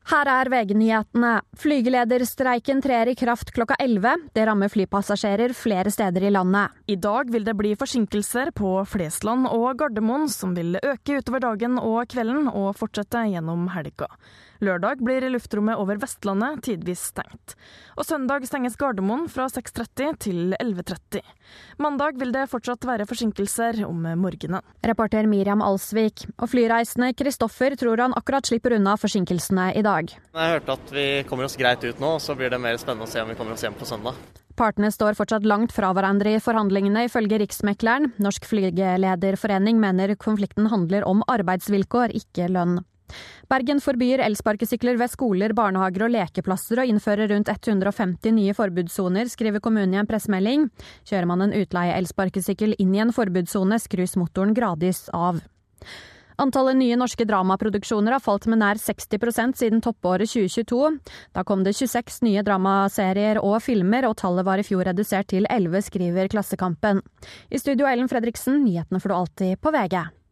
Her VG-nyhetene. Flygelederstreiken trer i kraft klokka 11. Det rammer flypassasjerer flere steder i landet. I dag vil det bli forsinkelser på Flesland og Gardermoen, som vil øke utover dagen og kvelden og fortsette gjennom helga. Lørdag blir luftrommet over Vestlandet tidvis stengt. Og søndag stenges Gardermoen fra 6:30 til 11:30. Mandag vil det fortsatt være forsinkelser om morgenen. Reporter Miriam Alsvik. Og flyreisende Kristoffer tror han akkurat slipper unna forsinkelsene i dag. Jeg har hørt at vi kommer oss greit ut nå, og så blir det mer spennende å se om vi kommer oss hjem på søndag. Partene står fortsatt langt fra hverandre i forhandlingene, ifølge Riksmekleren. Norsk flygelederforening mener konflikten handler om arbeidsvilkår, ikke lønn. Bergen forbyr elsparkesykler ved skoler, barnehager og lekeplasser og innfører rundt 150 nye forbudssoner, skriver kommunen i en pressemelding. Kjører man en utleie elsparkesykkel inn i en forbudssone, skrus motoren gradvis av. Antallet nye norske dramaproduksjoner har falt med nær 60% siden toppåret 2022. Da kom det 26 nye dramaserier og filmer, og tallet var i fjor redusert til 11, skriver Klassekampen. I studio Ellen Fredriksen, nyhetene får du alltid på VG.